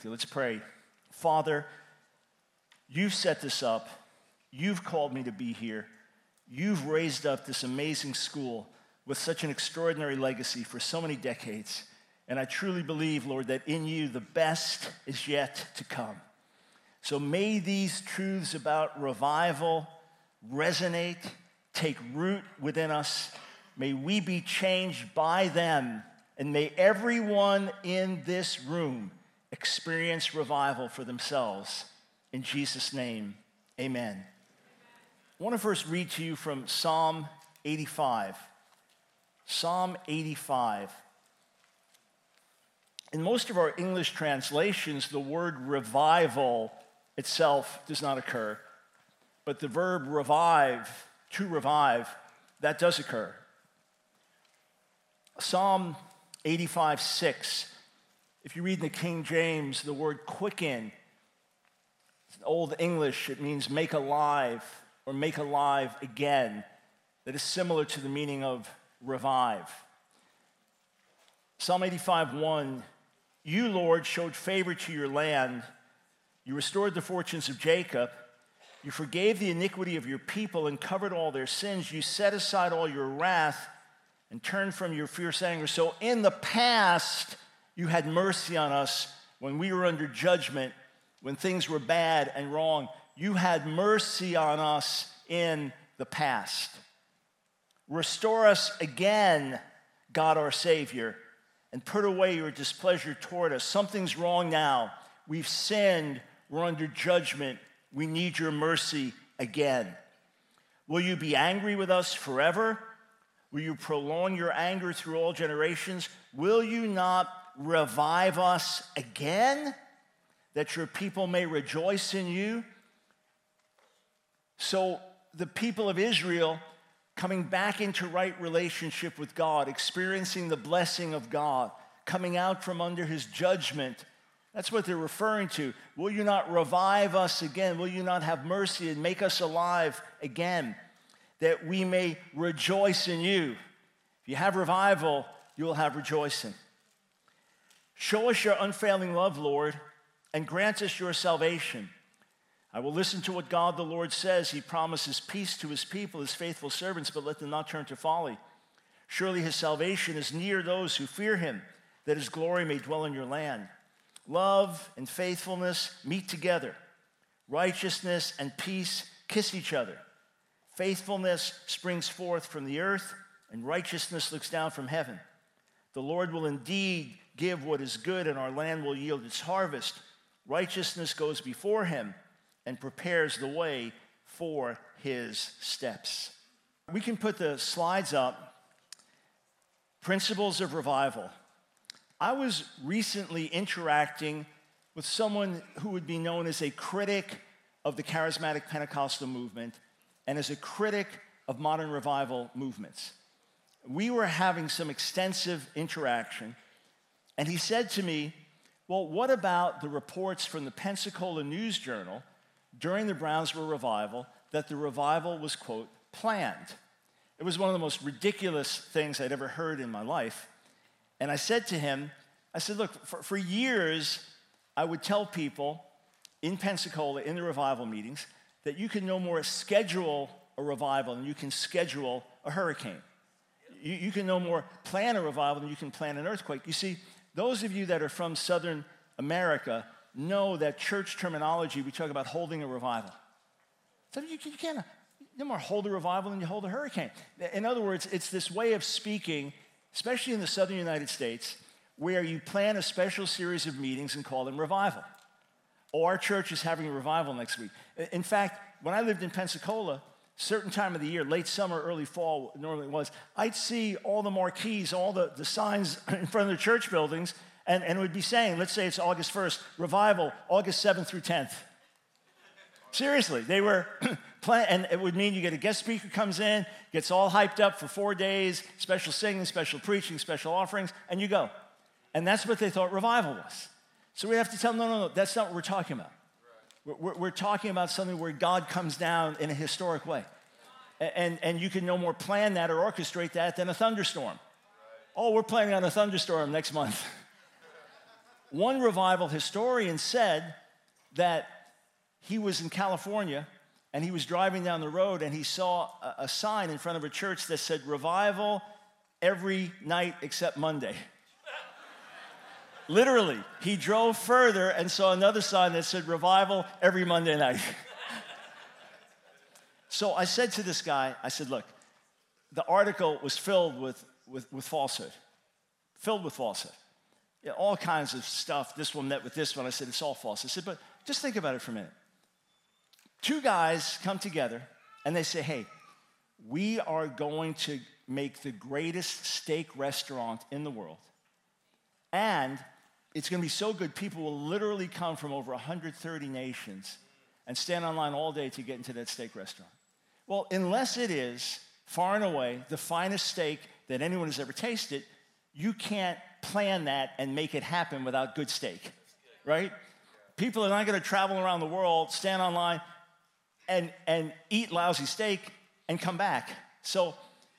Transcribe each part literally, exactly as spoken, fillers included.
Okay, let's pray. Father, you've set this up. You've called me to be here. You've raised up this amazing school with such an extraordinary legacy for so many decades. And I truly believe, Lord, that in you the best is yet to come. So may these truths about revival resonate, take root within us. May we be changed by them. And may everyone in this room experience revival for themselves. In Jesus' name, amen. I want to first read to you from Psalm eighty-five. Psalm eighty-five. In most of our English translations, the word revival itself does not occur. But the verb revive, to revive, that does occur. Psalm eighty-five, six. If you read in the King James, the word quicken, Old English, it means make alive or make alive again. That is similar to the meaning of revive. Psalm eighty-five, one. You, Lord, showed favor to your land. You restored the fortunes of Jacob. You forgave the iniquity of your people and covered all their sins. You set aside all your wrath and turned from your fierce anger. So in the past, you had mercy on us when we were under judgment, when things were bad and wrong. You had mercy on us in the past. Restore us again, God our Savior, and put away your displeasure toward us. Something's wrong now. We've sinned. We're under judgment. We need your mercy again. Will you be angry with us forever? Will you prolong your anger through all generations? Will you not revive us again, that your people may rejoice in you? So the people of Israel coming back into right relationship with God, experiencing the blessing of God, coming out from under his judgment. That's what they're referring to. Will you not revive us again? Will you not have mercy and make us alive again, that we may rejoice in you? If you have revival, you will have rejoicing. Show us your unfailing love, Lord, and grant us your salvation. I will listen to what God the Lord says. He promises peace to his people, his faithful servants, but let them not turn to folly. Surely his salvation is near those who fear him, that his glory may dwell in your land. Love and faithfulness meet together. Righteousness and peace kiss each other. Faithfulness springs forth from the earth, and righteousness looks down from heaven. The Lord will indeed give what is good, and our land will yield its harvest. Righteousness goes before him and prepares the way for his steps. We can put the slides up. Principles of revival. I was recently interacting with someone who would be known as a critic of the charismatic Pentecostal movement and as a critic of modern revival movements. We were having some extensive interaction, and he said to me, well, what about the reports from the Pensacola News Journal during the Brownsville revival that the revival was, quote, planned? It was one of the most ridiculous things I'd ever heard in my life. And I said to him, I said, look, for, for years, I would tell people in Pensacola, in the revival meetings, that you can no more schedule a revival than you can schedule a hurricane. You, you can no more plan a revival than you can plan an earthquake. You see, those of you that are from Southern America know that church terminology, we talk about holding a revival. So you, you can't no more hold a revival than you hold a hurricane. In other words, it's this way of speaking, especially in the southern United States, where you plan a special series of meetings and call them revival. Oh, our church is having a revival next week. In fact, when I lived in Pensacola, certain time of the year, late summer, early fall, normally it was, I'd see all the marquees, all the, the signs in front of the church buildings, and, and it would be saying, let's say it's August first, revival, August seventh through tenth. Seriously, they were plan, and it would mean you get a guest speaker comes in, gets all hyped up for four days, special singing, special preaching, special offerings, and you go. And that's what they thought revival was. So we have to tell them, no, no, no, that's not what we're talking about. Right. We're, we're talking about something where God comes down in a historic way. Right. And, and you can no more plan that or orchestrate that than a thunderstorm. Right. Oh, we're planning on a thunderstorm next month. one revival historian said that he was in California and he was driving down the road and he saw a, a sign in front of a church that said, revival every night except Monday. Literally, he drove further and saw another sign that said, revival every Monday night. So I said to this guy, I said, look, the article was filled with, with, with falsehood, filled with falsehood. Yeah, all kinds of stuff. This one met with this one. I said, it's all false. I said, but just think about it for a minute. Two guys come together and they say, hey, we are going to make the greatest steak restaurant in the world. And it's going to be so good, people will literally come from over one hundred thirty nations and stand online all day to get into that steak restaurant. Well, unless it is far and away the finest steak that anyone has ever tasted, you can't plan that and make it happen without good steak, right? People are not going to travel around the world, stand online, and, and eat lousy steak and come back. So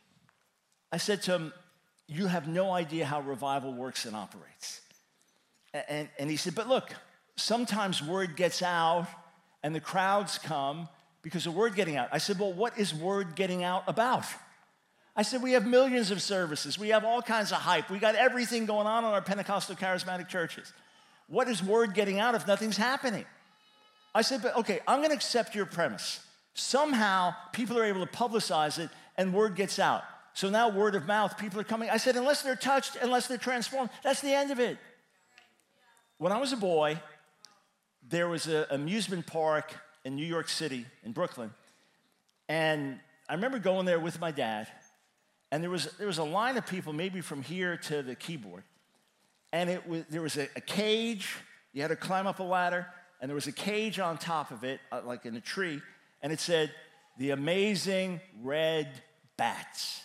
I said to him, you have no idea how revival works and operates. And, and he said, but look, sometimes word gets out and the crowds come because of word getting out. I said, well, what is word getting out about? I said, we have millions of services. We have all kinds of hype. We got everything going on in our Pentecostal charismatic churches. What is word getting out if nothing's happening? I said, but okay, I'm going to accept your premise. Somehow people are able to publicize it and word gets out. So now word of mouth, people are coming. I said, unless they're touched, unless they're transformed, that's the end of it. When I was a boy, there was an amusement park in New York City, in Brooklyn. And I remember going there with my dad. And there was, there was a line of people, maybe from here to the keyboard. And it was, there was a, a cage. You had to climb up a ladder. And there was a cage on top of it, uh, like in a tree. And it said, the amazing red bats.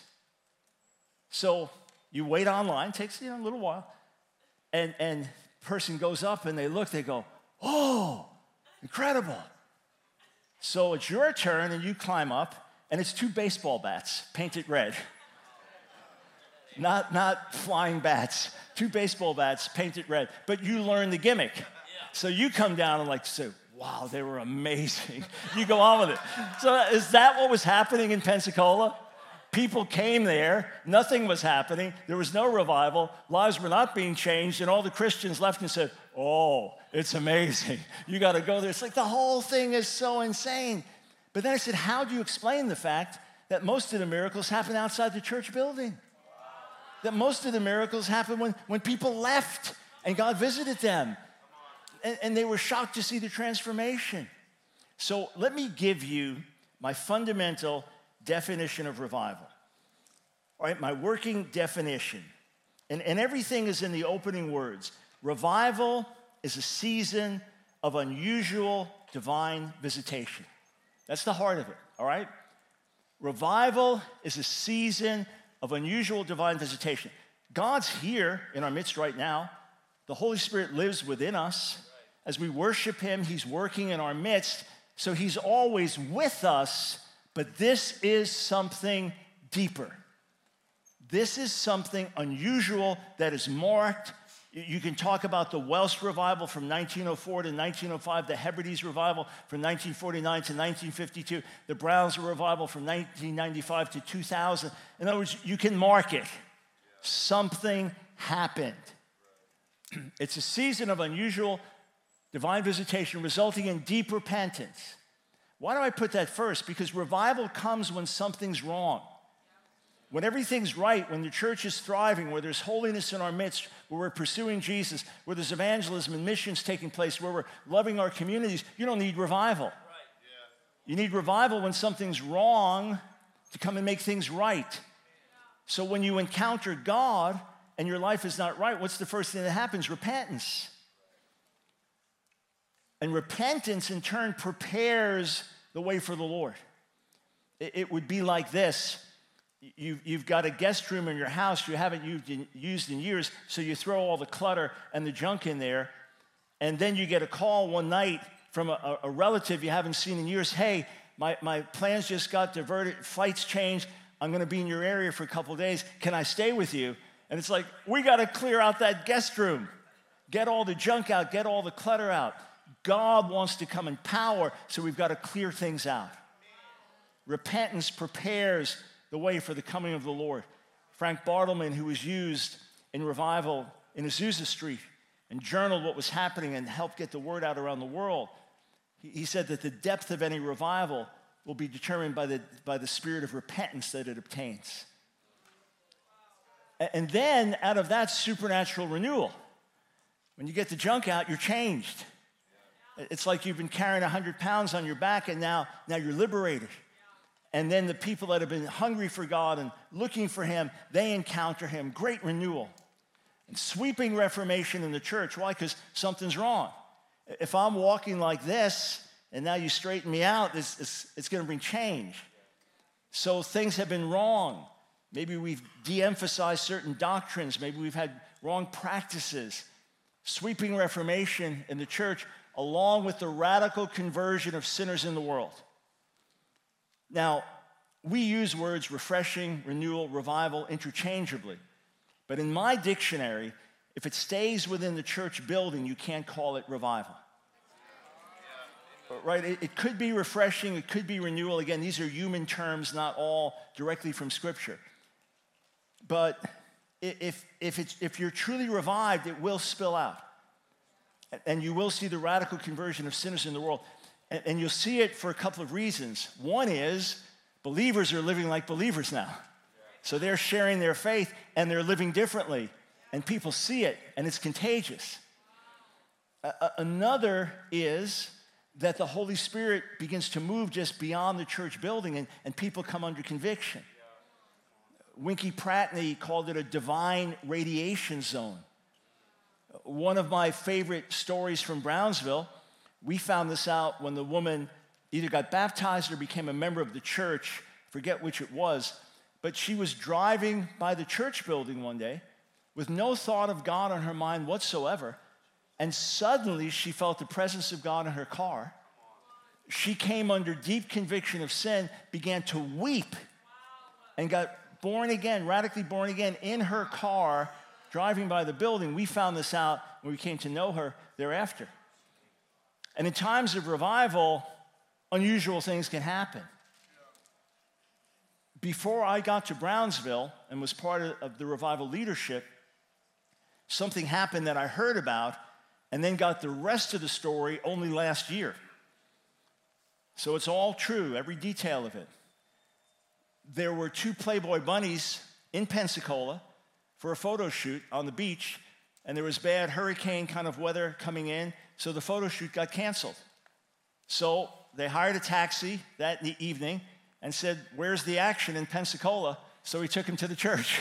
So you wait online. It takes, you know, a little while. And, and person goes up and they look. They go, oh, incredible. So it's your turn and you climb up. And it's two baseball bats painted red. Not, not flying bats, two baseball bats painted red. But you learn the gimmick. Yeah. So you come down and like say, wow, they were amazing. You go on with it. So is that what was happening in Pensacola? People came there, nothing was happening, there was no revival, lives were not being changed, and all the Christians left and said, oh, it's amazing. You got to go there. It's like the whole thing is so insane. But then I said, how do you explain the fact that most of the miracles happen outside the church building? That most of the miracles happen when, when people left and God visited them. And, and they were shocked to see the transformation. So let me give you my fundamental definition of revival. All right, my working definition. And, and everything is in the opening words. Revival is a season of unusual divine visitation. That's the heart of it, all right? Revival is a season of unusual divine visitation. God's here in our midst right now. The Holy Spirit lives within us. As we worship him, he's working in our midst. So he's always with us, but this is something deeper. This is something unusual that is marked. You can talk about the Welsh revival from nineteen oh four to nineteen oh five, the Hebrides revival from nineteen forty-nine to nineteen fifty-two, the Browns revival from nineteen ninety-five to two thousand. In other words, you can mark it. Something happened. It's a season of unusual divine visitation resulting in deep repentance. Why do I put that first? Because revival comes when something's wrong. When everything's right, when the church is thriving, where there's holiness in our midst, where we're pursuing Jesus, where there's evangelism and missions taking place, where we're loving our communities, you don't need revival. Right. Yeah. You need revival when something's wrong to come and make things right. So when you encounter God and your life is not right, what's the first thing that happens? Repentance. And repentance, in turn, prepares the way for the Lord. It, it would be like this. You've, you've got a guest room in your house you haven't used in, used in years, so you throw all the clutter and the junk in there, and then you get a call one night from a, a relative you haven't seen in years. Hey, my, my plans just got diverted, flights changed, I'm going to be in your area for a couple of days. Can I stay with you? And it's like, we got to clear out that guest room. Get all the junk out, get all the clutter out. God wants to come in power, so we've got to clear things out. Repentance prepares the way for the coming of the Lord. Frank Bartleman, who was used in revival in Azusa Street and journaled what was happening and helped get the word out around the world, he, he said that the depth of any revival will be determined by the, by the spirit of repentance that it obtains. And, and then, out of that supernatural renewal, when you get the junk out, you're changed. It's like you've been carrying one hundred pounds on your back, and now, now you're liberated. And then the people that have been hungry for God and looking for him, they encounter him. Great renewal. And sweeping reformation in the church. Why? Because something's wrong. If I'm walking like this, and now you straighten me out, it's, it's, it's going to bring change. So things have been wrong. Maybe we've de-emphasized certain doctrines. Maybe we've had wrong practices. Sweeping reformation in the church, along with the radical conversion of sinners in the world. Now, we use words refreshing, renewal, revival interchangeably. But in my dictionary, if it stays within the church building, you can't call it revival. Right? It, it could be refreshing, it could be renewal. Again, these are human terms, not all directly from Scripture. But if, if, it's, if you're truly revived, it will spill out. And you will see the radical conversion of sinners in the world. And you'll see it for a couple of reasons. One is believers are living like believers now. So they're sharing their faith and they're living differently. And people see it and it's contagious. Another is that the Holy Spirit begins to move just beyond the church building and, and people come under conviction. Winky Pratney called it a divine radiation zone. One of my favorite stories from Brownsville, we found this out when the woman either got baptized or became a member of the church, forget which it was, but she was driving by the church building one day with no thought of God on her mind whatsoever, and suddenly she felt the presence of God in her car. She came under deep conviction of sin, began to weep, and got born again, radically born again in her car, driving by the building. We found this out when we came to know her thereafter. And in times of revival, unusual things can happen. Before I got to Brownsville and was part of the revival leadership, something happened that I heard about and then got the rest of the story only last year. So it's all true, every detail of it. There were two Playboy bunnies in Pensacola for a photo shoot on the beach, and there was bad hurricane kind of weather coming in, so the photo shoot got canceled. So they hired a taxi that evening and said, "Where's the action in Pensacola?" So we took him to the church.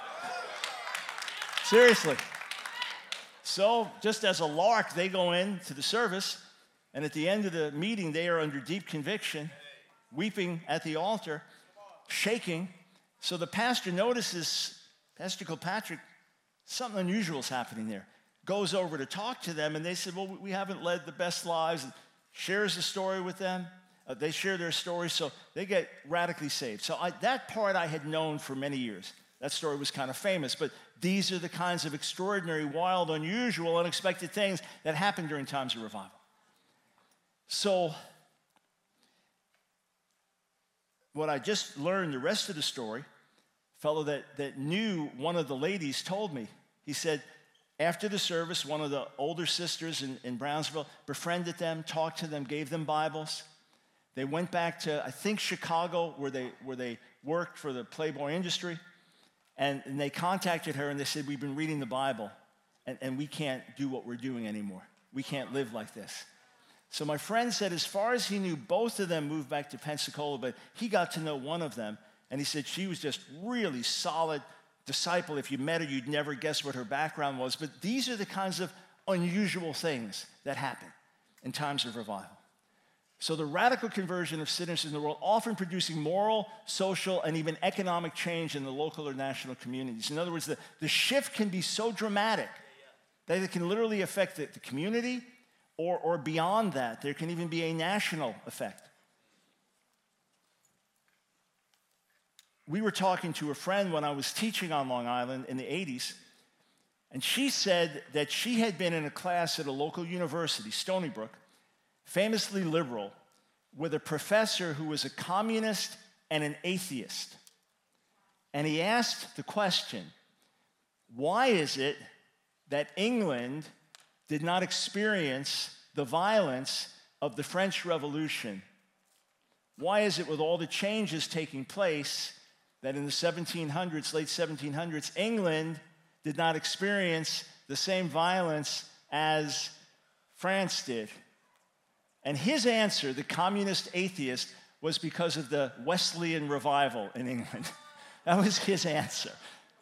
Seriously. So just as a lark, they go in to the service, and at the end of the meeting, they are under deep conviction, weeping at the altar, shaking. So the pastor notices, Pastor Kilpatrick, something unusual is happening there. Goes over to talk to them, and they said, well, we haven't led the best lives, and shares the story with them. Uh, they share their story, so they get radically saved. So I, that part I had known for many years. That story was kind of famous, but these are the kinds of extraordinary, wild, unusual, unexpected things that happen during times of revival. So what I just learned, the rest of the story, a fellow that, that knew one of the ladies told me. He said, after the service, one of the older sisters in, in Brownsville befriended them, talked to them, gave them Bibles. They went back to, I think, Chicago, where they, where they worked for the Playboy industry. And, and they contacted her, and they said, we've been reading the Bible, and, and we can't do what we're doing anymore. We can't live like this. So my friend said, as far as he knew, both of them moved back to Pensacola, but he got to know one of them, and he said she was just really solid disciple. If you met her, you'd never guess what her background was. But these are the kinds of unusual things that happen in times of revival. So the radical conversion of sinners in the world, often producing moral, social, and even economic change in the local or national communities. In other words, the, the shift can be so dramatic that it can literally affect the, the community, or, or beyond that. There can even be a national effect. We were talking to a friend when I was teaching on Long Island in the eighties, And she said that she had been in a class at a local university, Stony Brook, famously liberal, with a professor who was a communist and an atheist. And he asked the question, why is it that England did not experience the violence of the French Revolution? Why is it, with all the changes taking place, that in the seventeen hundreds, late seventeen hundreds, England did not experience the same violence as France did? And his answer, the communist atheist, was because of the Wesleyan revival in England. That was his answer.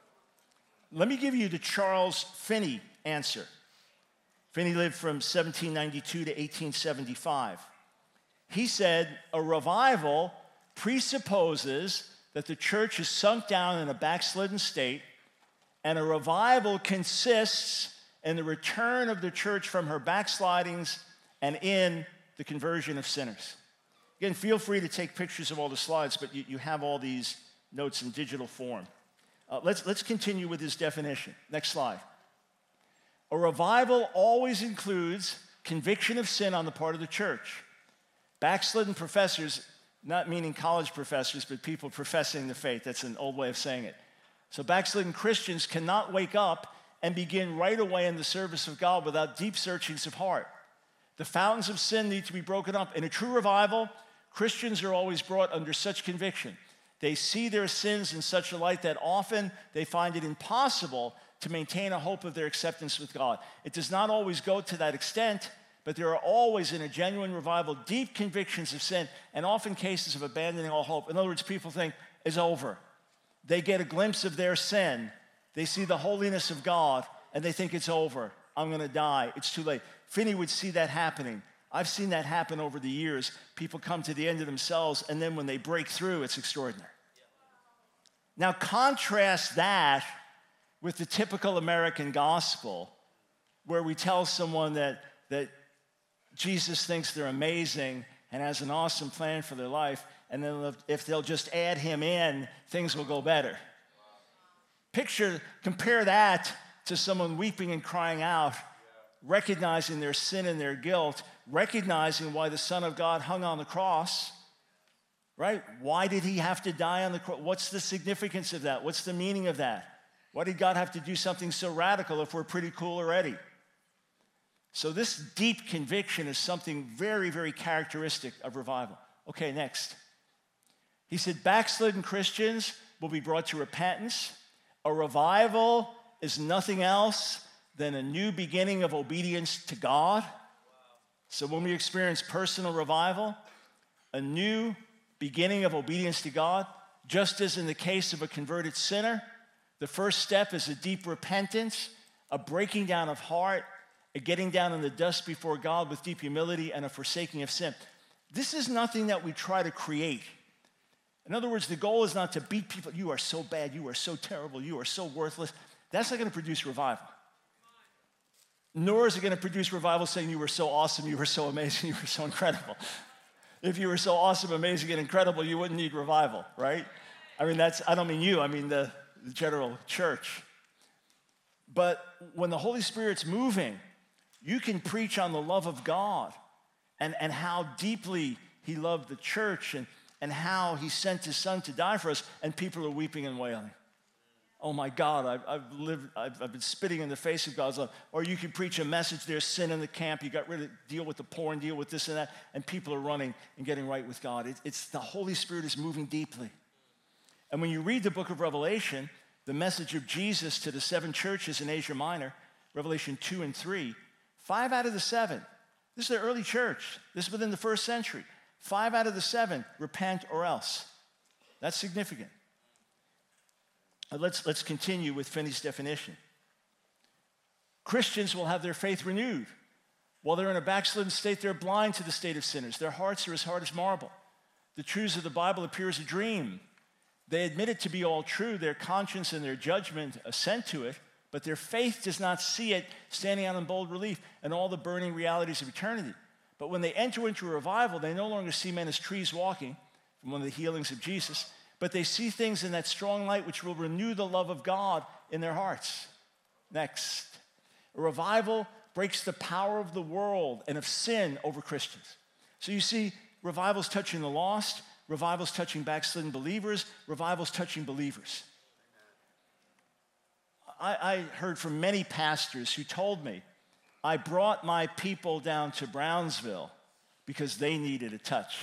Let me give you the Charles Finney answer. Finney lived from seventeen ninety-two to eighteen seventy-five. He said, a revival presupposes that the church is sunk down in a backslidden state, and a revival consists in the return of the church from her backslidings and in the conversion of sinners. Again, feel free to take pictures of all the slides, but you, you have all these notes in digital form. Uh, let's, let's continue with his definition. Next slide. A revival always includes conviction of sin on the part of the church. Backslidden professors, not meaning college professors, but people professing the faith. That's an old way of saying it. So backslidden Christians cannot wake up and begin right away in the service of God without deep searchings of heart. The fountains of sin need to be broken up. In a true revival, Christians are always brought under such conviction. They see their sins in such a light that often they find it impossible to maintain a hope of their acceptance with God. It does not always go to that extent, but there are always, in a genuine revival, deep convictions of sin and often cases of abandoning all hope. In other words, people think it's over. They get a glimpse of their sin. They see the holiness of God, and they think it's over. I'm going to die. It's too late. Finney would see that happening. I've seen that happen over the years. People come to the end of themselves, and then when they break through, it's extraordinary. Now, contrast that with the typical American gospel, where we tell someone that, that Jesus thinks they're amazing and has an awesome plan for their life, and then if they'll just add him in, things will go better. Picture, compare that to someone weeping and crying out, recognizing their sin and their guilt, recognizing why the Son of God hung on the cross, right? Why did he have to die on the cross? What's the significance of that? What's the meaning of that? Why did God have to do something so radical if we're pretty cool already? So this deep conviction is something very, very characteristic of revival. Okay, next. He said, backslidden Christians will be brought to repentance. A revival is nothing else than a new beginning of obedience to God. So when we experience personal revival, a new beginning of obedience to God, just as in the case of a converted sinner, the first step is a deep repentance, a breaking down of heart, a getting down in the dust before God with deep humility, and a forsaking of sin. This is nothing that we try to create. In other words, the goal is not to beat people. You are so bad. You are so terrible. You are so worthless. That's not going to produce revival. Nor is it going to produce revival saying you were so awesome, you were so amazing, you were so incredible. If you were so awesome, amazing, and incredible, you wouldn't need revival, right? I mean, that's, I don't mean you, I mean the, the general church. But when the Holy Spirit's moving, you can preach on the love of God and, and how deeply he loved the church and, and how he sent his son to die for us, and people are weeping and wailing. Oh my God, I've, I've lived, I've, I've been spitting in the face of God's love. Or you can preach a message, there's sin in the camp, you got rid of, deal with the poor and deal with this and that, and people are running and getting right with God. It, it's the Holy Spirit is moving deeply. And when you read the book of Revelation, the message of Jesus to the seven churches in Asia Minor, Revelation two and three, five out of the seven, this is the early church, this is within the first century, five out of the seven, repent or else. That's significant. Let's, let's continue with Finney's definition. Christians will have their faith renewed. While they're in a backslidden state, they're blind to the state of sinners. Their hearts are as hard as marble. The truths of the Bible appear as a dream. They admit it to be all true. Their conscience and their judgment assent to it, but their faith does not see it standing out in bold relief and all the burning realities of eternity. But when they enter into a revival, they no longer see men as trees walking, from one of the healings of Jesus, but they see things in that strong light which will renew the love of God in their hearts. Next. A revival breaks the power of the world and of sin over Christians. So you see, revivals touching the lost, revivals touching backslidden believers, revivals touching believers. I, I heard from many pastors who told me, I brought my people down to Brownsville because they needed a touch.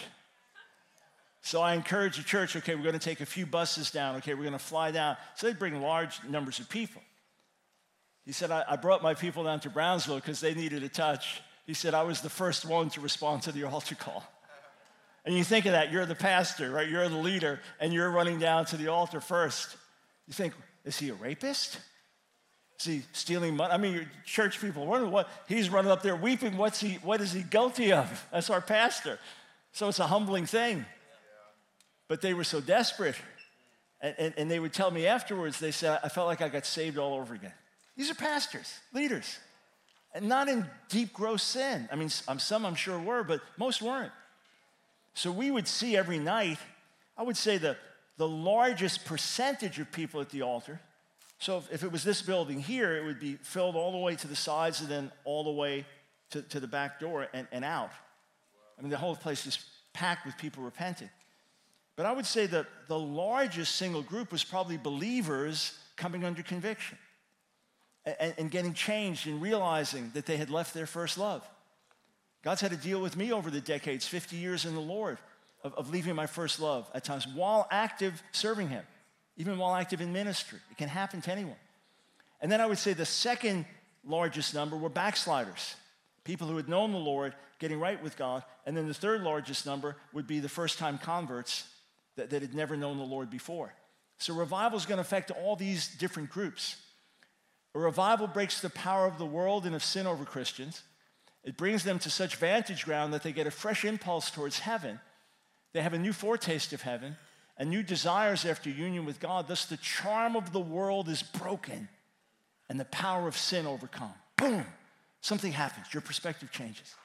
So I encouraged the church, okay, we're going to take a few buses down, okay, we're going to fly down. So they'd bring large numbers of people. He said, I, I brought my people down to Brownsville because they needed a touch. He said, I was the first one to respond to the altar call. And you think of that, you're the pastor, right? You're the leader, and you're running down to the altar first. You think, is he a rapist? Is he stealing money? I mean, your church people wondering what he's running up there weeping. What's he? What is he guilty of? That's our pastor. So it's a humbling thing. But they were so desperate, and, and, and they would tell me afterwards. They said, I felt like I got saved all over again. These are pastors, leaders, and not in deep, gross sin. I mean, some I'm sure were, but most weren't. So we would see every night, I would say the, the largest percentage of people at the altar. So if, if it was this building here, it would be filled all the way to the sides and then all the way to, to the back door and, and out. I mean, the whole place is packed with people repenting. But I would say that the largest single group was probably believers coming under conviction and, and getting changed and realizing that they had left their first love. God's had to deal with me over the decades, fifty years in the Lord, of, of leaving my first love at times while active serving him, even while active in ministry. It can happen to anyone. And then I would say the second largest number were backsliders, people who had known the Lord, getting right with God. And then the third largest number would be the first-time converts that, that had never known the Lord before. So revival is going to affect all these different groups. A revival breaks the power of the world and of sin over Christians. It brings them to such vantage ground that they get a fresh impulse towards heaven. They have a new foretaste of heaven and new desires after union with God. Thus, the charm of the world is broken and the power of sin overcome. Boom! Something happens. Your perspective changes.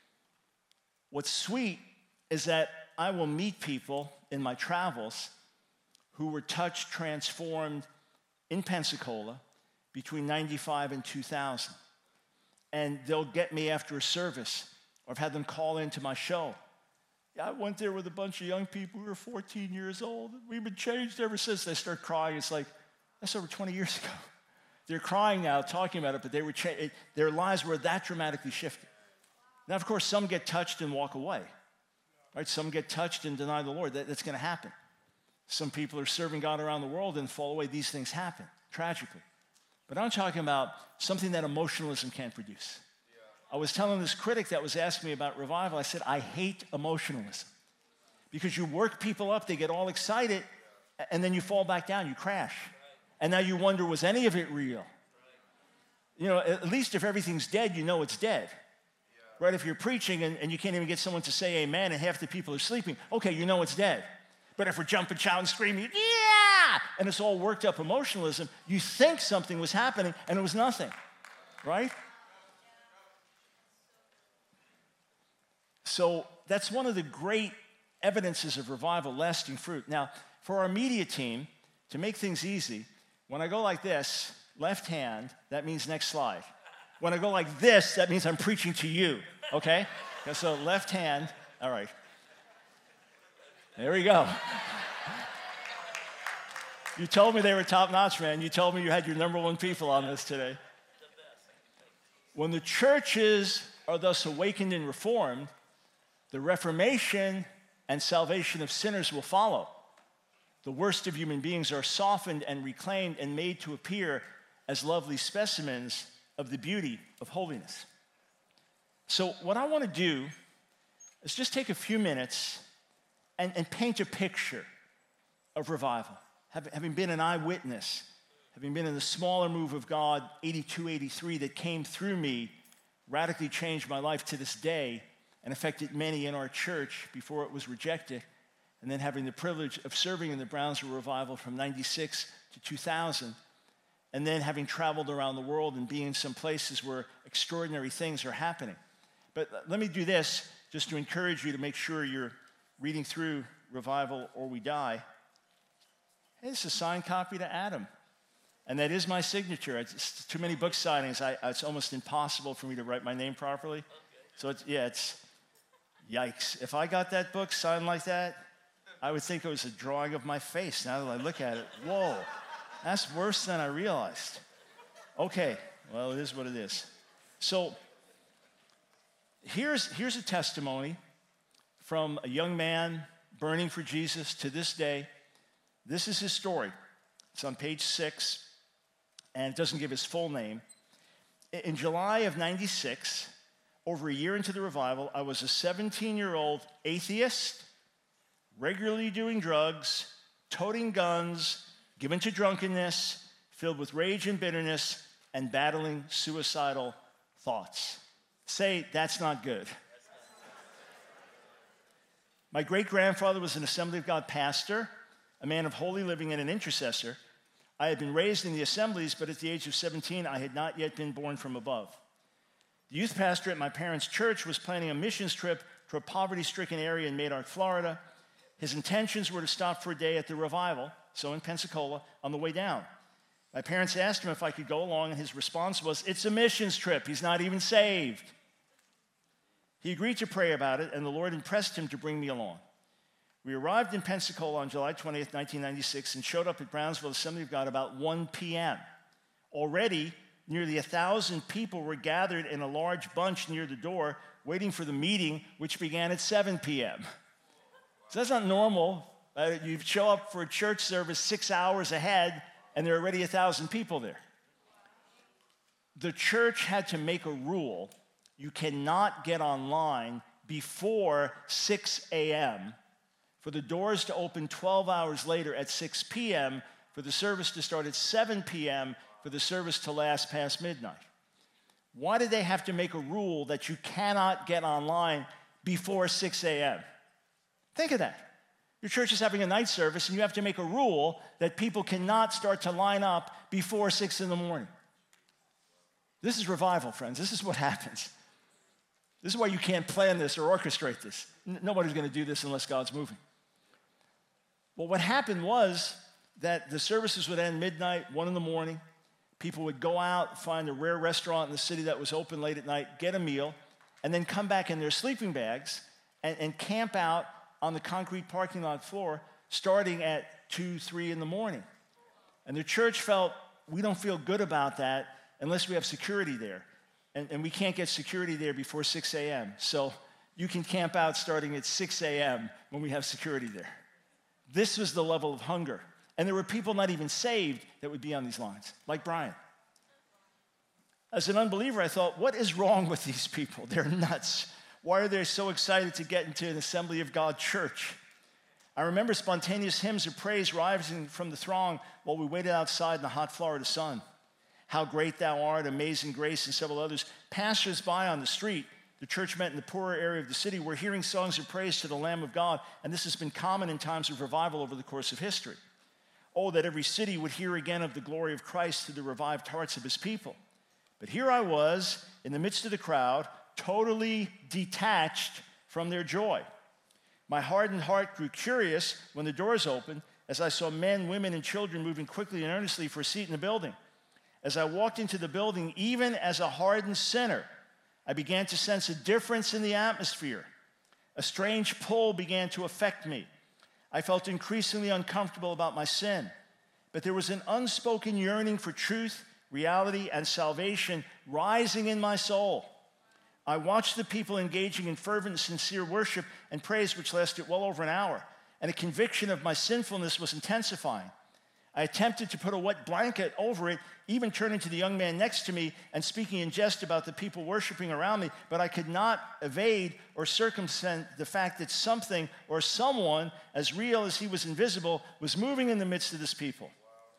What's sweet is that I will meet people in my travels who were touched, transformed in Pensacola between ninety-five and two thousand. And they'll get me after a service, or I've had them call into my show. Yeah, I went there with a bunch of young people who were fourteen years old. We've been changed ever since. They start crying. It's like, that's over twenty years ago. They're crying now, talking about it, but they were cha- it, their lives were that dramatically shifted. Now, of course, some get touched and walk away. Right? Some get touched and deny the Lord. That, that's going to happen. Some people are serving God around the world and fall away. These things happen, tragically. But I'm talking about something that emotionalism can't produce. I was telling this critic that was asking me about revival, I said, I hate emotionalism. Because you work people up, they get all excited, and then you fall back down, you crash. And now you wonder, was any of it real? You know, at least if everything's dead, you know it's dead. Right? If you're preaching and, and you can't even get someone to say amen and half the people are sleeping, okay, you know it's dead. But if we're jumping, shouting, screaming, yeah, and it's all worked up emotionalism, you think something was happening and it was nothing, right? So that's one of the great evidences of revival, lasting fruit. Now, for our media team, to make things easy, when I go like this, left hand, that means next slide. When I go like this, that means I'm preaching to you, okay? So left hand, all right. There we go. You told me they were top-notch, man. You told me you had your number one people on this today. When the churches are thus awakened and reformed, the reformation and salvation of sinners will follow. The worst of human beings are softened and reclaimed and made to appear as lovely specimens of the beauty of holiness. So what I want to do is just take a few minutes and, and paint a picture of revival. Having been an eyewitness, having been in the smaller move of God, eighty-two, eighty-three, that came through me, radically changed my life to this day and affected many in our church before it was rejected, and then having the privilege of serving in the Brownsville Revival from ninety-six to two thousand, and then having traveled around the world and being in some places where extraordinary things are happening. But let me do this just to encourage you to make sure you're reading through Revival or We Die. Hey, this is a signed copy to Adam. And that is my signature. It's too many book signings. I, it's almost impossible for me to write my name properly. So, it's, yeah, it's yikes. If I got that book signed like that, I would think it was a drawing of my face. Now that I look at it, whoa, that's worse than I realized. Okay, well, it is what it is. So here's, here's a testimony from a young man burning for Jesus to this day. This is his story. It's on page six, and it doesn't give his full name. In July of ninety-six, over a year into the revival, I was a seventeen-year-old atheist, regularly doing drugs, toting guns, given to drunkenness, filled with rage and bitterness, and battling suicidal thoughts. Say, that's not good. My great-grandfather was an Assembly of God pastor, a man of holy living and an intercessor. I had been raised in the assemblies, but at the age of seventeen, I had not yet been born from above. The youth pastor at my parents' church was planning a missions trip to a poverty-stricken area in Maynard, Florida. His intentions were to stop for a day at the revival, so in Pensacola, on the way down. My parents asked him if I could go along, and his response was, "It's a missions trip. He's not even saved." He agreed to pray about it, and the Lord impressed him to bring me along. We arrived in Pensacola on July twentieth, nineteen ninety-six, and showed up at Brownsville Assembly of God about one p.m. Already, nearly a thousand people were gathered in a large bunch near the door, waiting for the meeting, which began at seven p.m. So that's not normal. Uh, you show up for a church service six hours ahead, and there are already a thousand people there. The church had to make a rule. You cannot get online before six a.m., for the doors to open twelve hours later at six p.m., for the service to start at seven p.m., for the service to last past midnight. Why did they have to make a rule that you cannot get online before six a.m.? Think of that. Your church is having a night service, and you have to make a rule that people cannot start to line up before six in the morning. This is revival, friends. This is what happens. This is why you can't plan this or orchestrate this. N- nobody's going to do this unless God's moving. Well, what happened was that the services would end midnight, one in the morning. People would go out, find a rare restaurant in the city that was open late at night, get a meal, and then come back in their sleeping bags and, and camp out on the concrete parking lot floor starting at two, three in the morning. And the church felt, we don't feel good about that unless we have security there. And, and we can't get security there before six a.m. So you can camp out starting at six a.m. when we have security there. This was the level of hunger. And there were people not even saved that would be on these lines, like Brian. As an unbeliever, I thought, what is wrong with these people? They're nuts. Why are they so excited to get into an Assembly of God church? I remember spontaneous hymns of praise rising from the throng while we waited outside in the hot Florida sun. How Great Thou Art, Amazing Grace, and several others. Passers-by on the street, the church met in the poorer area of the city, were hearing songs of praise to the Lamb of God, and this has been common in times of revival over the course of history. Oh, that every city would hear again of the glory of Christ through the revived hearts of his people. But here I was, in the midst of the crowd, totally detached from their joy. My hardened heart grew curious when the doors opened, as I saw men, women, and children moving quickly and earnestly for a seat in the building. As I walked into the building, even as a hardened sinner, I began to sense a difference in the atmosphere. A strange pull began to affect me. I felt increasingly uncomfortable about my sin, but there was an unspoken yearning for truth, reality, and salvation rising in my soul. I watched the people engaging in fervent and sincere worship and praise, which lasted well over an hour, and a conviction of my sinfulness was intensifying. I attempted to put a wet blanket over it, even turning to the young man next to me and speaking in jest about the people worshiping around me, but I could not evade or circumvent the fact that something or someone, as real as he was invisible, was moving in the midst of this people.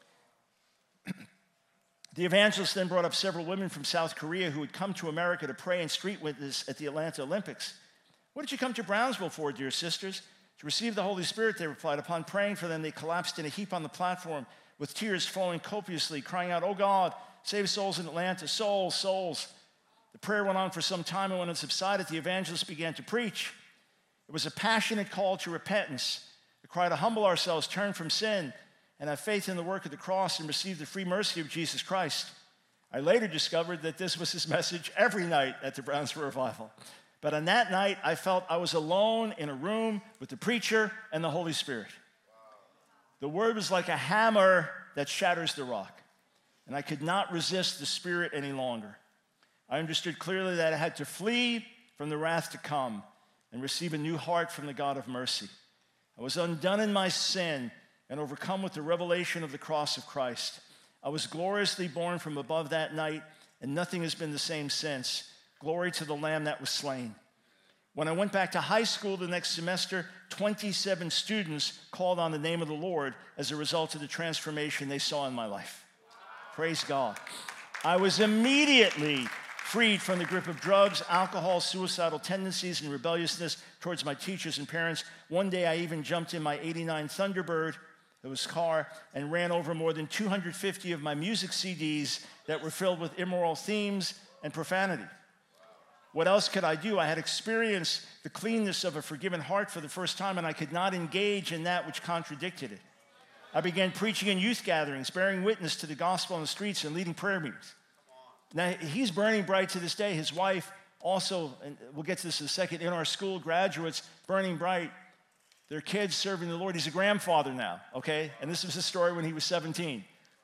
The evangelist then brought up several women from South Korea who had come to America to pray and street witness at the Atlanta Olympics. "What did you come to Brownsville for, dear sisters?" "To receive the Holy Spirit," they replied. Upon praying for them, they collapsed in a heap on the platform with tears falling copiously, crying out, "Oh God, save souls in Atlanta, souls, souls." The prayer went on for some time, and when it subsided, the evangelist began to preach. It was a passionate call to repentance, a cry to humble ourselves, turn from sin, and have faith in the work of the cross and receive the free mercy of Jesus Christ. I later discovered that this was his message every night at the Brownsville Revival. But on that night, I felt I was alone in a room with the preacher and the Holy Spirit. The word was like a hammer that shatters the rock, and I could not resist the Spirit any longer. I understood clearly that I had to flee from the wrath to come and receive a new heart from the God of mercy. I was undone in my sin and overcome with the revelation of the cross of Christ. I was gloriously born from above that night, and nothing has been the same since. Glory to the Lamb that was slain. When I went back to high school the next semester, twenty-seven students called on the name of the Lord as a result of the transformation they saw in my life. Praise God. I was immediately freed from the grip of drugs, alcohol, suicidal tendencies, and rebelliousness towards my teachers and parents. One day I even jumped in my eighty-nine Thunderbird, it was car, and ran over more than two hundred fifty of my music C Ds that were filled with immoral themes and profanity. What else could I do? I had experienced the cleanness of a forgiven heart for the first time, and I could not engage in that which contradicted it. I began preaching in youth gatherings, bearing witness to the gospel on the streets, and leading prayer meetings. Now, he's burning bright to this day. His wife also, and we'll get to this in a second, in our school, graduates, burning bright. Their kids serving the Lord. He's a grandfather now, okay? And this was his story when he was seventeen.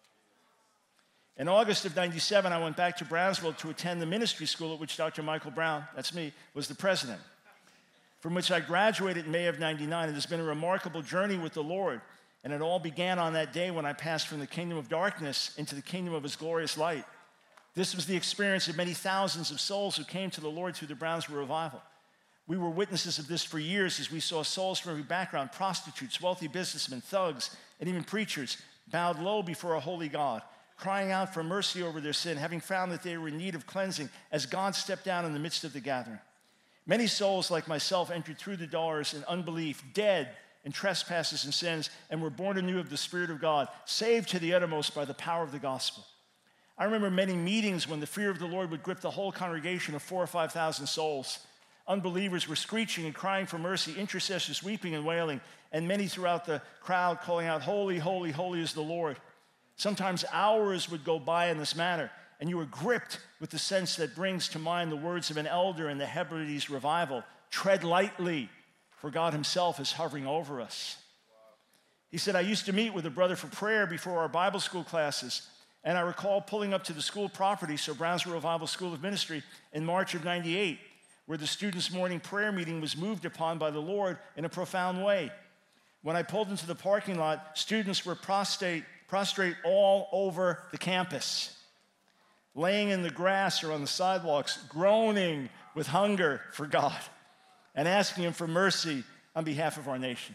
In August of ninety-seven, I went back to Brownsville to attend the ministry school at which Doctor Michael Brown, that's me, was the president, from which I graduated in May of ninety-nine. It has been a remarkable journey with the Lord, and it all began on that day when I passed from the kingdom of darkness into the kingdom of his glorious light. This was the experience of many thousands of souls who came to the Lord through the Brownsville Revival. We were witnesses of this for years as we saw souls from every background, prostitutes, wealthy businessmen, thugs, and even preachers, bowed low before a holy God, crying out for mercy over their sin, having found that they were in need of cleansing as God stepped down in the midst of the gathering. Many souls like myself entered through the doors in unbelief, dead in trespasses and sins, and were born anew of the Spirit of God, saved to the uttermost by the power of the gospel. I remember many meetings when the fear of the Lord would grip the whole congregation of four or five thousand souls. Unbelievers were screeching and crying for mercy, intercessors weeping and wailing, and many throughout the crowd calling out, "Holy, holy, holy is the Lord." Sometimes hours would go by in this manner, and you were gripped with the sense that brings to mind the words of an elder in the Hebrides revival, "Tread lightly, for God himself is hovering over us." He said, "I used to meet with a brother for prayer before our Bible school classes, and I recall pulling up to the school property, so Brownsville Revival School of Ministry, in March of ninety-eight, where the students' morning prayer meeting was moved upon by the Lord in a profound way. When I pulled into the parking lot, students were prostrate, prostrate all over the campus, laying in the grass or on the sidewalks, groaning with hunger for God and asking him for mercy on behalf of our nation.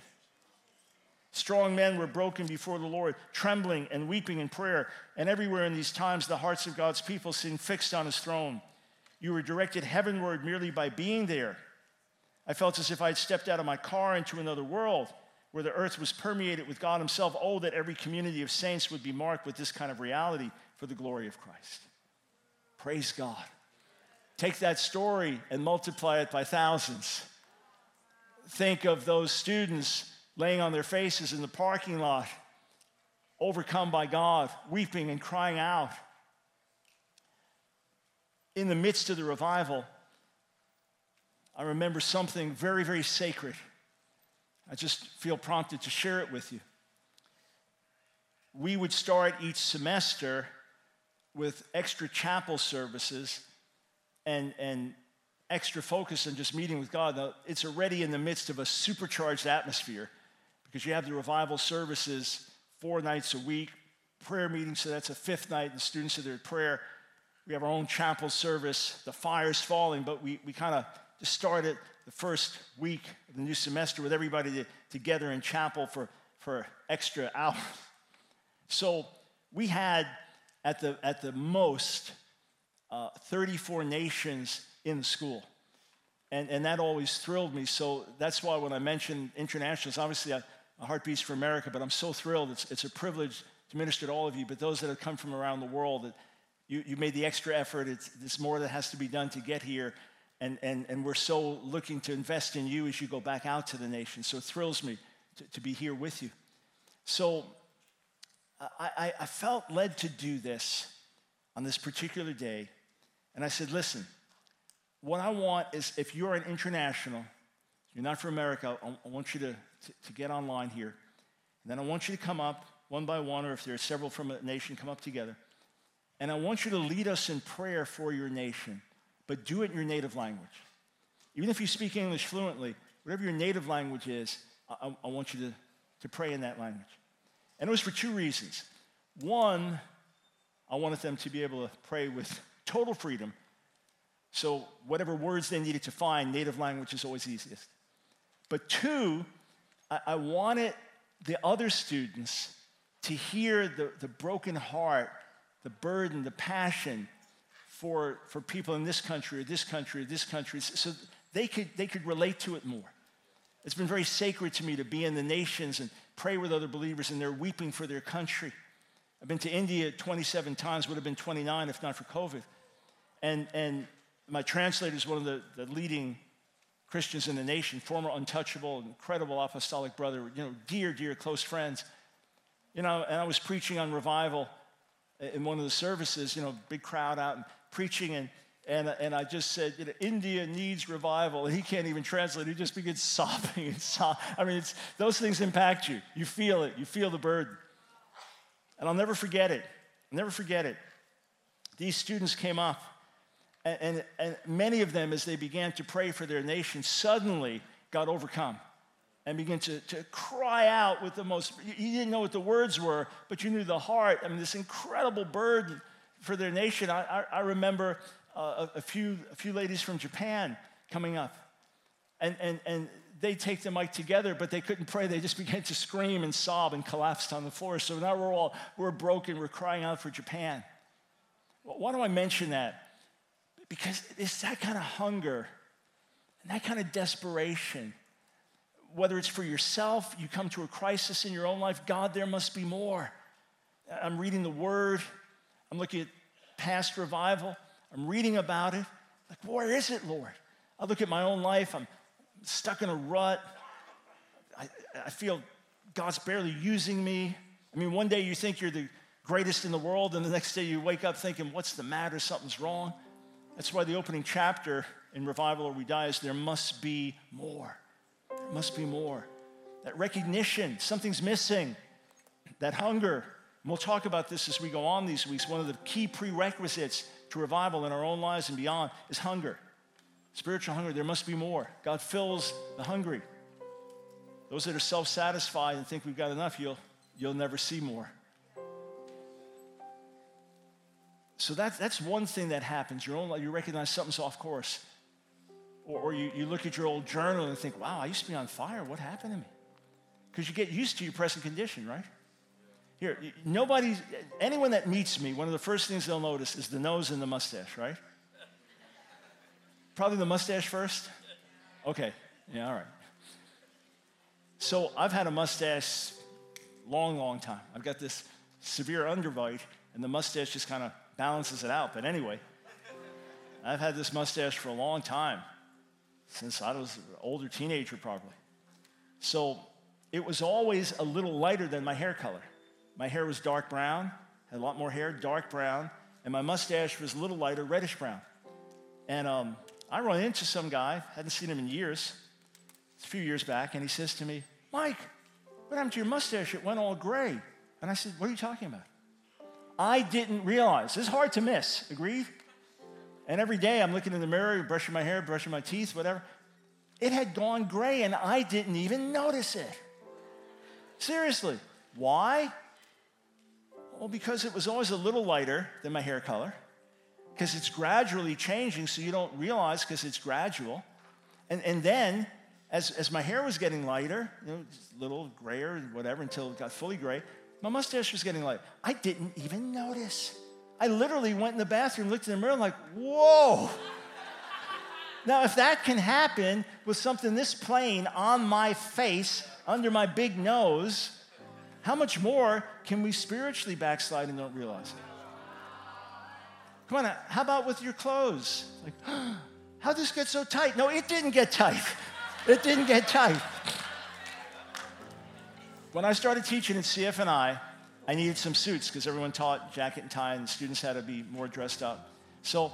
Strong men were broken before the Lord, trembling and weeping in prayer, and everywhere in these times the hearts of God's people seemed fixed on his throne. You were directed heavenward merely by being there. I felt as if I had stepped out of my car into another world where the earth was permeated with God himself. Oh, that every community of saints would be marked with this kind of reality for the glory of Christ. Praise God. Take that story and multiply it by thousands. Think of those students laying on their faces in the parking lot, overcome by God, weeping and crying out. In the midst of the revival, I remember something very, very sacred. I just feel prompted to share it with you. We would start each semester with extra chapel services and, and extra focus on just meeting with God. Now, it's already in the midst of a supercharged atmosphere because you have the revival services four nights a week, prayer meetings, so that's a fifth night, the students are there at prayer. We have our own chapel service, the fire's falling, but we, we kind of just started the first week of the new semester with everybody to, together in chapel for, for extra hours. So we had, at the, at the most, uh, thirty-four nations in the school. And, and that always thrilled me. So that's why when I mentioned internationals, obviously I, my heart beats for America, but I'm so thrilled. It's, it's a privilege to minister to all of you, but those that have come from around the world, that you, you made the extra effort. It's, it's more that has to be done to get here. And, and, and we're so looking to invest in you as you go back out to the nation. So it thrills me to, to be here with you. So I, I, I felt led to do this on this particular day. And I said, listen, what I want is if you're an international, you're not from America, I, I want you to, to, to get online here. And then I want you to come up one by one, or if there are several from a nation, come up together. And I want you to lead us in prayer for your nation, but do it in your native language. Even if you speak English fluently, whatever your native language is, I, I want you to, to pray in that language. And it was for two reasons. One, I wanted them to be able to pray with total freedom. So whatever words they needed to find, native language is always easiest. But two, I, I wanted the other students to hear the, the broken heart, the burden, the passion for, for people in this country or this country or this country, so they could, they could relate to it more. It's been very sacred to me to be in the nations and pray with other believers, and they're weeping for their country. I've been to India twenty-seven times, would have been twenty-nine if not for COVID. And, and my translator is one of the, the leading Christians in the nation, former untouchable, incredible apostolic brother, you know, dear, dear close friends. You know, and I was preaching on revival in one of the services, you know, big crowd out and preaching, and and and I just said, you know, India needs revival, and he can't even translate. He just begins sobbing and sobbing. I mean, it's, those things impact you. You feel it. You feel the burden. And I'll never forget it. I'll never forget it. These students came up, and, and, and many of them, as they began to pray for their nation, suddenly got overcome and began to, to cry out with the most, you didn't know what the words were, but you knew the heart. I mean, this incredible burden for their nation. I, I, I remember uh, a, a, few, a few ladies from Japan coming up, and, and, and they take the mic together, but they couldn't pray. They just began to scream and sob and collapsed on the floor. So now we're all, we're broken. We're crying out for Japan. Well, why do I mention that? Because it's that kind of hunger and that kind of desperation. Whether it's for yourself, you come to a crisis in your own life, God, there must be more. I'm reading the Word. I'm looking at past revival. I'm reading about it. Like, where is it, Lord? I look at my own life. I'm stuck in a rut. I, I feel God's barely using me. I mean, one day you think you're the greatest in the world, and the next day you wake up thinking, what's the matter? Something's wrong. That's why the opening chapter in Revival or We Die is there must be more. There must be more. That recognition, something's missing. That hunger. And we'll talk about this as we go on these weeks. One of the key prerequisites to revival in our own lives and beyond is hunger. Spiritual hunger. There must be more. God fills the hungry. Those that are self-satisfied and think we've got enough, you'll, you'll never see more. So that, that's one thing that happens. Your own life, you recognize something's off course. Or, or you, you look at your old journal and think, wow, I used to be on fire. What happened to me? Because you get used to your present condition, right? Here, nobody, anyone that meets me, one of the first things they'll notice is the nose and the mustache, right? Probably the mustache first? Okay, yeah, all right. So I've had a mustache long, long time. I've got this severe underbite, and the mustache just kind of balances it out. But anyway, I've had this mustache for a long time, since I was an older teenager probably. So it was always a little lighter than my hair color. My hair was dark brown, had a lot more hair, dark brown, and my mustache was a little lighter, reddish brown. And um, I run into some guy, hadn't seen him in years, it's a few years back, and he says to me, Mike, what happened to your mustache? It went all gray. And I said, what are you talking about? I didn't realize. This is hard to miss, agreed? And every day I'm looking in the mirror, brushing my hair, brushing my teeth, whatever. It had gone gray, and I didn't even notice it. Seriously. Why? Well, because it was always a little lighter than my hair color, because it's gradually changing, so you don't realize because it's gradual. And, and then, as, as my hair was getting lighter, you know, just a little grayer and whatever until it got fully gray, my mustache was getting lighter. I didn't even notice. I literally went in the bathroom, looked in the mirror, and like, whoa. Now, if that can happen with something this plain on my face, under my big nose, how much more can we spiritually backslide and don't realize it? Come on, how about with your clothes? Like, oh, how'd this get so tight? No, it didn't get tight. It didn't get tight. When I started teaching at C F N I, I needed some suits because everyone taught jacket and tie and students had to be more dressed up. So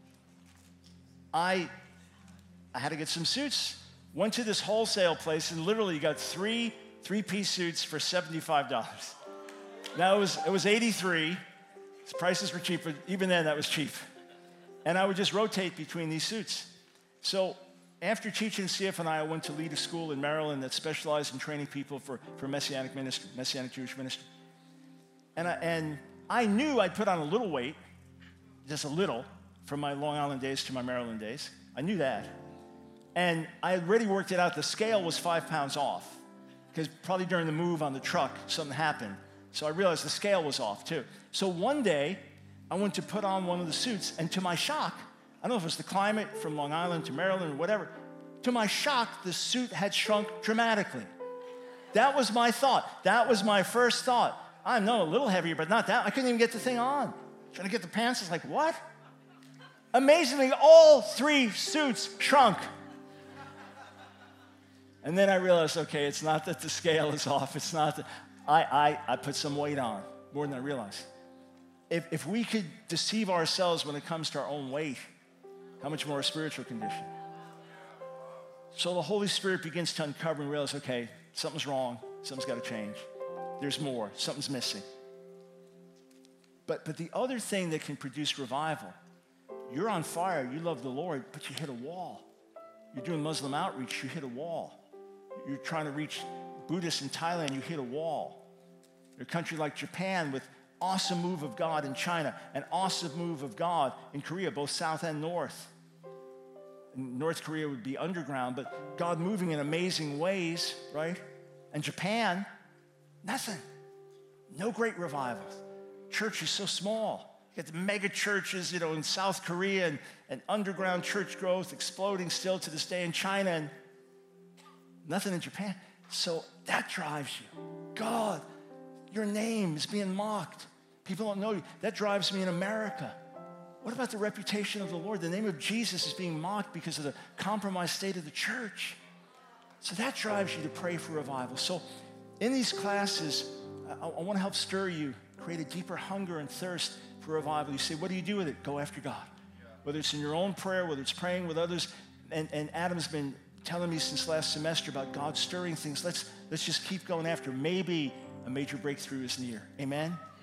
I, I had to get some suits. Went to this wholesale place and literally got three three-piece suits for seventy-five dollars. Now it was, it was eighty-three. His prices were cheap, but even then that was cheap. And I would just rotate between these suits. So after teaching C F N I, I went to lead a school in Maryland that specialized in training people for, for Messianic ministry, Messianic Jewish ministry. And I, and I knew I'd put on a little weight, just a little, from my Long Island days to my Maryland days. I knew that. And I had already worked it out. The scale was five pounds off, because probably during the move on the truck, something happened. So I realized the scale was off too. So one day, I went to put on one of the suits, and to my shock, I don't know if it was the climate from Long Island to Maryland or whatever, to my shock, the suit had shrunk dramatically. That was my thought. That was my first thought. I know, a little heavier, but not that. I couldn't even get the thing on. Trying to get the pants, it's like, what? Amazingly, all three suits shrunk. And then I realized, okay, it's not that the scale is off. It's not that I, I, I put some weight on, more than I realized. If, if we could deceive ourselves when it comes to our own weight, how much more a spiritual condition? So the Holy Spirit begins to uncover and realize, okay, something's wrong. Something's got to change. There's more. Something's missing. But, but the other thing that can produce revival, you're on fire, you love the Lord, but you hit a wall. You're doing Muslim outreach, you hit a wall. You're trying to reach Buddhists in Thailand, you hit a wall. You're a country like Japan with awesome move of God in China, an awesome move of God in Korea, both south and north. And North Korea would be underground, but God moving in amazing ways, right? And Japan, nothing. No great revivals. Church is so small. You get the mega churches, you know, in South Korea and, and underground church growth exploding still to this day in China, and nothing in Japan. So that drives you. God, your name is being mocked. People don't know you. That drives me in America. What about the reputation of the Lord? The name of Jesus is being mocked because of the compromised state of the church. So that drives you to pray for revival. So in these classes, I, I want to help stir you, create a deeper hunger and thirst for revival. You say, what do you do with it? Go after God. Whether it's in your own prayer, whether it's praying with others. And, and Adam's been telling me since last semester about God stirring things. Let's, let's just keep going after. Maybe a major breakthrough is near. Amen?